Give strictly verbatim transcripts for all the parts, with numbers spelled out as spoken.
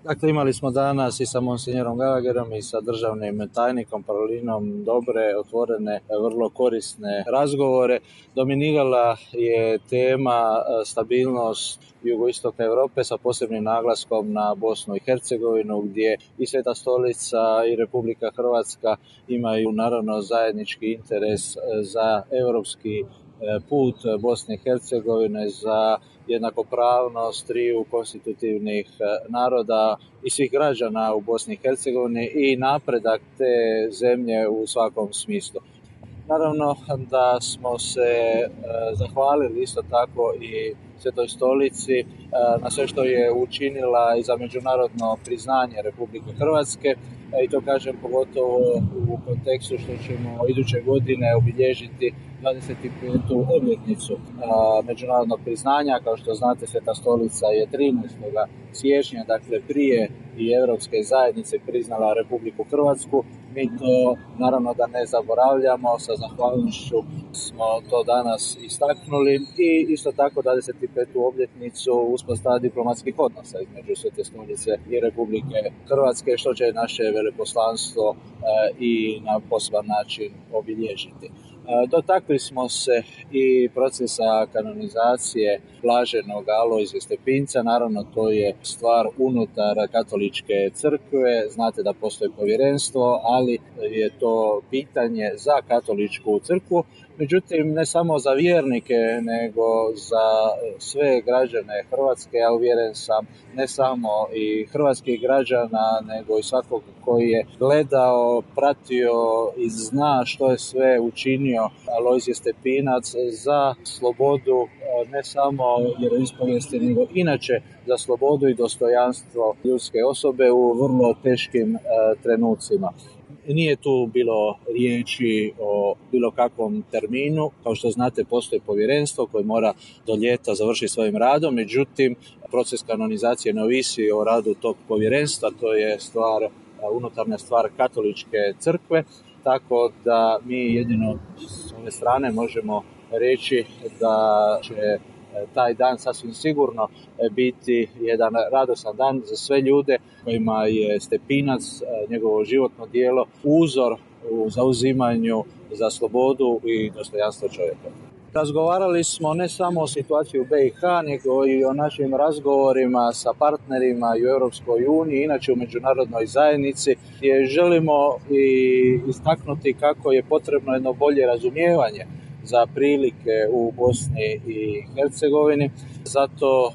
Dakle, imali smo danas i sa monsinjerom Gallagherom i sa državnim tajnikom Parolinom dobre, otvorene, vrlo korisne razgovore. Dominirala je tema stabilnost jugoistoka Europe sa posebnim naglaskom na Bosnu i Hercegovinu, gdje i Sveta stolica i Republika Hrvatska imaju naravno zajednički interes za europski put Bosne i Hercegovine, za jednakopravnost triju konstitutivnih naroda i svih građana u Bosni i Hercegovini i napredak te zemlje u svakom smislu. Naravno da smo se e, zahvalili isto tako i Svetoj stolici e, na sve što je učinila i za međunarodno priznanje Republike Hrvatske, e, i to kažem pogotovo u kontekstu što ćemo iduće godine obilježiti dvadeset petu obljetnicu a, međunarodnog priznanja. Kao što znate, Sveta stolica je trinaestog siječnja, dakle prije i Europske zajednice, priznala Republiku Hrvatsku. Mi to naravno da ne zaboravljamo, sa zahvalnošću smo to danas istaknuli i isto tako dvadeset petu obljetnicu uspostava diplomatskih odnosa između Svete stolice i Republike Hrvatske, što će naše veleposlanstvo e, i na poseban način obilježiti. Dotakli smo se i procesa kanonizacije blaženog Alojzija Stepinca. Naravno, to je stvar unutar katoličke crkve. Znate da postoji povjerenstvo, ali je to pitanje za katoličku crkvu. Međutim, ne samo za vjernike, nego za sve građane Hrvatske, a uvjeren sam ne samo i hrvatskih građana, nego i svakog koji je gledao, pratio i zna što je sve učinio Alojzije Stepinac za slobodu ne samo vjeroispovijesti, nego inače za slobodu i dostojanstvo ljudske osobe u vrlo teškim e, trenucima. Nije tu bilo riječi o bilo kakvom terminu. Kao što znate, postoji povjerenstvo koje mora do ljeta završiti svojim radom, međutim, proces kanonizacije ne ovisi o radu tog povjerenstva, to je stvar, unutarnja stvar katoličke crkve, tako da mi jedino s ove strane možemo reći da će taj dan sasvim sigurno biti jedan radosan dan za sve ljude kojima je Stepinac, njegovo životno djelo, uzor u zauzimanju za slobodu i dostojanstvo čovjeka. Razgovarali smo ne samo o situaciji u be i ha, nego i o našim razgovorima sa partnerima i u Europskoj uniji, inače u međunarodnoj zajednici, gdje želimo i istaknuti kako je potrebno jedno bolje razumijevanje za prilike u Bosni i Hercegovini, zato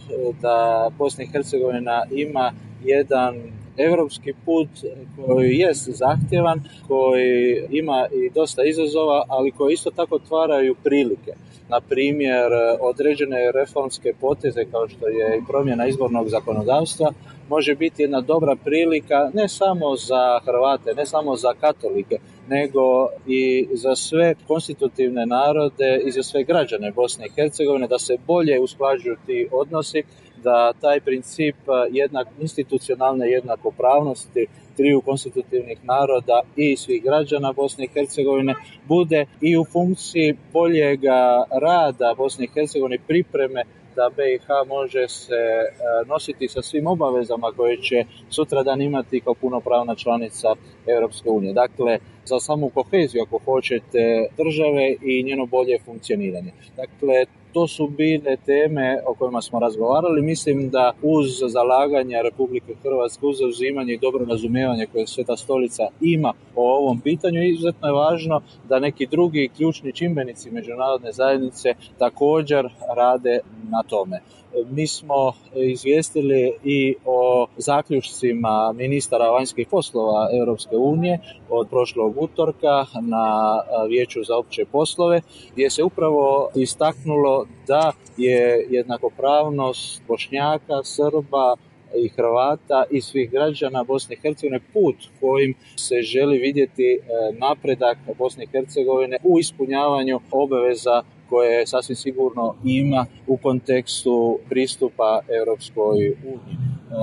da Bosna i Hercegovina ima jedan europski put koji jest zahtjevan, koji ima i dosta izazova, ali koji isto tako otvaraju prilike. Na primjer, određene reformske poteze kao što je i promjena izbornog zakonodavstva može biti jedna dobra prilika ne samo za Hrvate, ne samo za katolike, nego i za sve konstitutivne narode i za sve građane Bosne i Hercegovine, da se bolje usklađuju ti odnosi, da taj princip jednak, institucionalne jednakopravnosti triju konstitutivnih naroda i svih građana Bosne i Hercegovine bude i u funkciji boljega rada Bosne i Hercegovine, pripreme da be i ha može se nositi sa svim obavezama koje će sutradan imati kao punopravna članica Europske unije. Dakle, za samu koheziju, ako hoćete, države i njeno bolje funkcioniranje. Dakle, to su bile teme o kojima smo razgovarali. Mislim da uz zalaganje Republike Hrvatske, uz zauzimanje i dobro razumijevanje koje Sveta stolica ima o ovom pitanju, izuzetno je važno da neki drugi ključni čimbenici međunarodne zajednice također rade na tome. Mi smo izvijestili i o zaključcima ministara vanjskih poslova Europske unije od prošlog utorka na Vijeću za opće poslove, gdje se upravo istaknulo da je jednakopravnost Bošnjaka, Srba i Hrvata i svih građana Bosne i Hercegovine put kojim se želi vidjeti napredak Bosne i Hercegovine u ispunjavanju obaveza koje sasvim sigurno ima u kontekstu pristupa Europskoj uniji.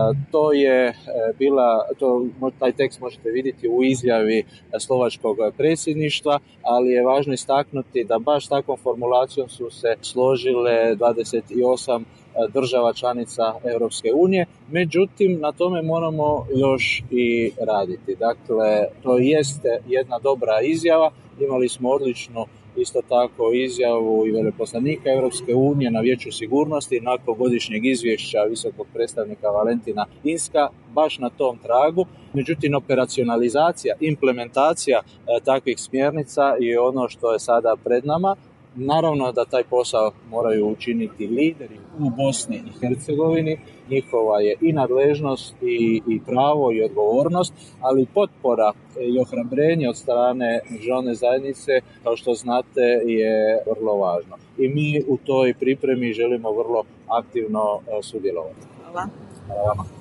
To je bila, to, taj tekst možete vidjeti u izjavi slovačkog predsjedništva, ali je važno istaknuti da baš takvom formulacijom su se složile dvadeset osam država članica Europske unije. Međutim, na tome moramo još i raditi. Dakle, to jeste jedna dobra izjava. Imali smo odličnu isto tako izjavu i veleposlanika Europske unije na Vijeću sigurnosti nakon godišnjeg izvješća visokog predstavnika Valentina Inska, baš na tom tragu. Međutim, operacionalizacija, implementacija e, takvih smjernica je ono što je sada pred nama. Naravno da taj posao moraju učiniti lideri u Bosni i Hercegovini, njihova je i nadležnost i, i pravo i odgovornost, ali potpora i ohrabrenje od strane međunarodne zajednice, kao što znate, je vrlo važno. I mi u toj pripremi želimo vrlo aktivno sudjelovati. Hvala. Hvala vama.